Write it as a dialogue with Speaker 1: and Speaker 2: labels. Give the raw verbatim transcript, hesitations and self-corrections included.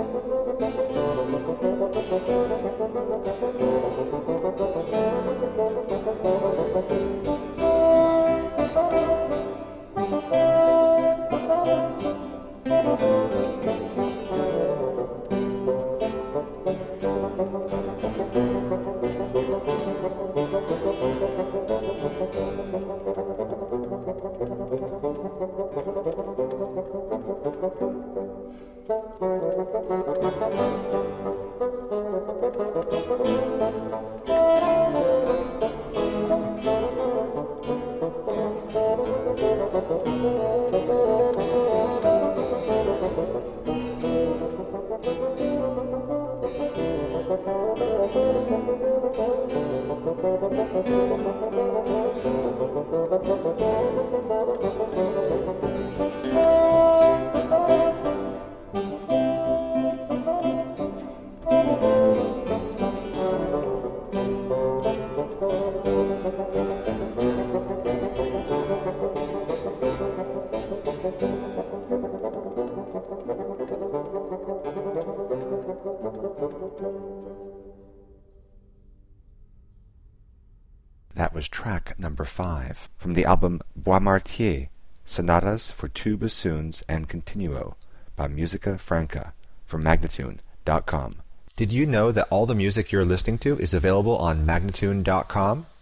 Speaker 1: That was track number five from the album Boismartier, Sonatas for Two Bassoons and Continuo by Musica Franca from Magnatune dot com. Did you know that all the music you're listening to is available on Magnatune dot com?